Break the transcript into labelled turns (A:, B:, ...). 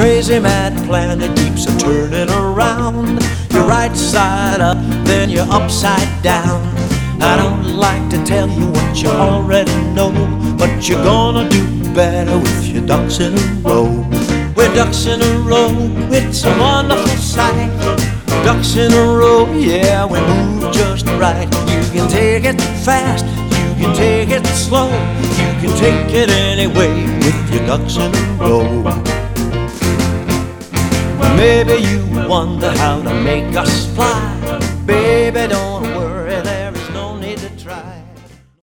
A: crazy mad plan that keeps a turning around. You're right side up, then you're upside down. I don't like to tell you what you already know, but you're gonna do better with your ducks in a row. We're ducks in a row, it's a wonderful sight. Ducks in a row, yeah, we move just right. You can take it fast, you can take it slow, you can take it any way with your ducks in a row. Maybe you wonder how to make us fly. Baby, don't